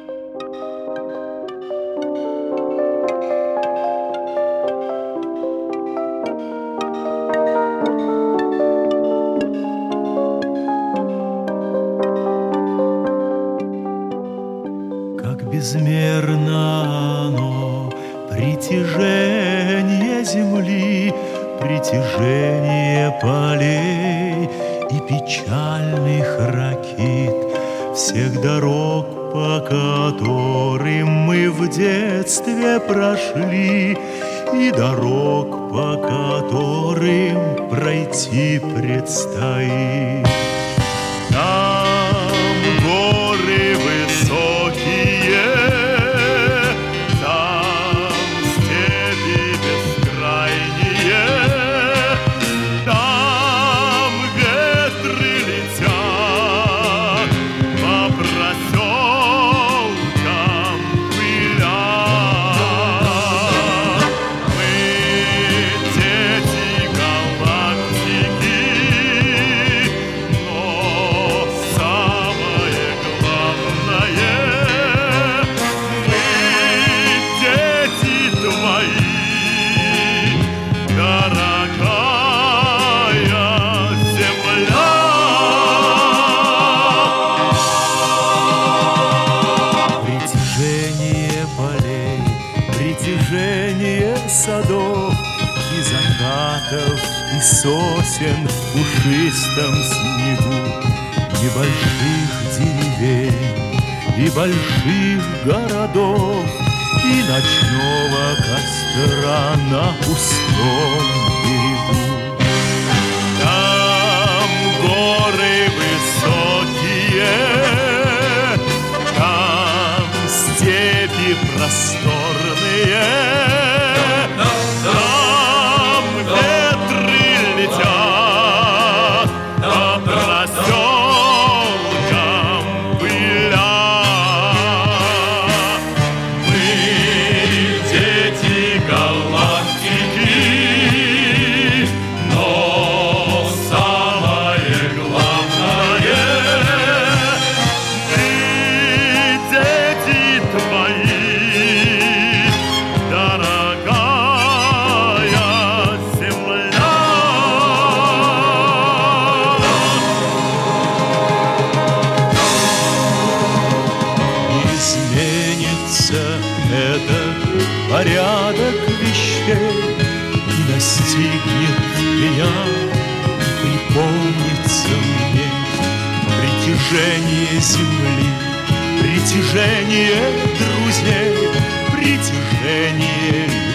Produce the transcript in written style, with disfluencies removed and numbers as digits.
Безмерно оно, притяжение земли, притяжение полей и печальных ракит, всех дорог, по которым мы в детстве прошли, и дорог, по которым пройти предстоит. Там горы высокие, там степи бескрайние, там ветры летят по проселкам пылят. Мы дети галактики, но самое главное, мы дети твои, дорогая земля. Притяжение полей, притяжение садов и закатов, и сосен в пушистом снегу, небольших деревень и больших городов, и ночного костра на пустом берегу. Там горы высокие, там степи просторные, там ветры летят по проселкам пылят. Мы дети галактики, но самое главное, мы дети твои, дорогая земля. Изменится этот порядок вещей, и настигнет меня, припомнится мне притяжение земли, притяжение друзей, притяжение